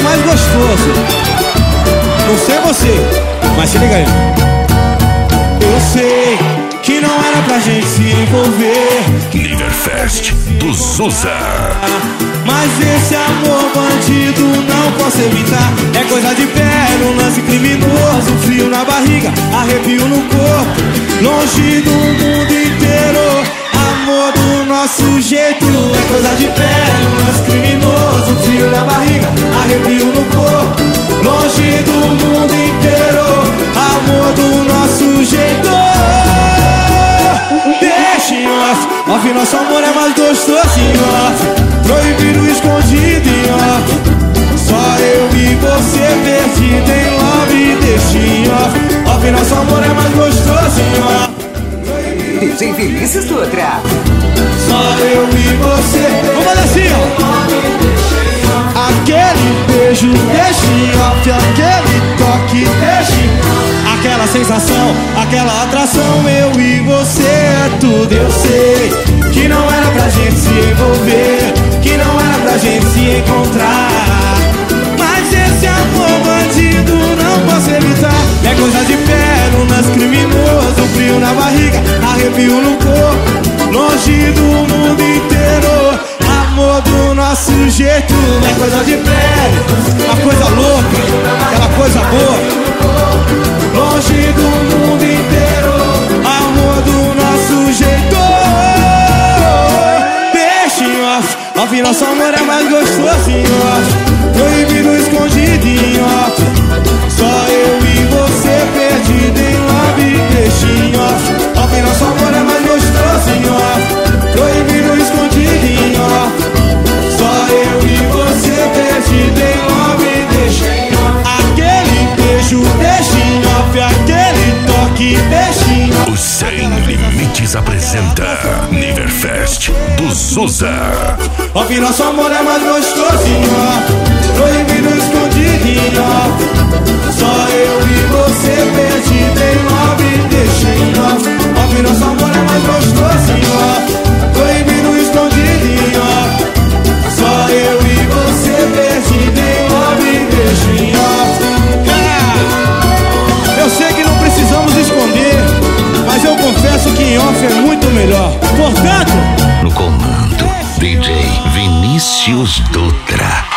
mais gostoso. Não sei você, mas se liga aí. Eu sei que não era pra gente se envolver. Niverfest do Zusa. Mas esse amor bandido não posso evitar. É coisa de pé, um lance criminoso. Frio na barriga, arrepio no corpo. Longe do mundo inteiro, amor do nosso jeito. É coisa de pé, um lance criminoso. Frio na barriga, arrepio no corpo. Longe do mundo inteiro, amor do nosso jeito. Deixa em off, off, nosso amor é mais gostoso em off. Proibido, escondido em off. Só eu e você perdido em love. Deixa em off, off, nosso amor é mais gostoso em off. DJ Vinícius Dutra. Só eu e você. Vamos fazer assim, ó. Aquele beijo, deixa em off. Aquele toque, deixa em off. Aquela sensação, aquela atração. Eu e você é tudo. Eu sei que não era pra gente se envolver, que não era pra gente se encontrar. Mas esse amor bandido não posso evitar. É coisa de pé, um lance criminoso. Frio na barriga, arrepio no corpo. Longe do mundo inteiro, amor do nosso jeito. É coisa de pé, uma coisa louca, aquela coisa boa. Longe do mundo inteiro, amor do nosso jeito. Deixa em off, off, nosso amor é mais gostoso em off. Proibido, escondido em off. Só eu e você perdido em love. Deixa em off, off, nosso amor é mais gostoso em off. Proibido, escondido em off. Só eu e você perdido em love. Deixa em off. Aquele beijo, deixa em off. Aquele toque, deixa em off. O Sem Limites apresenta Niverfest do Zusa. Off, nosso amor é mais gostoso em off. Proibido, escondido em off. Só eu e você perdido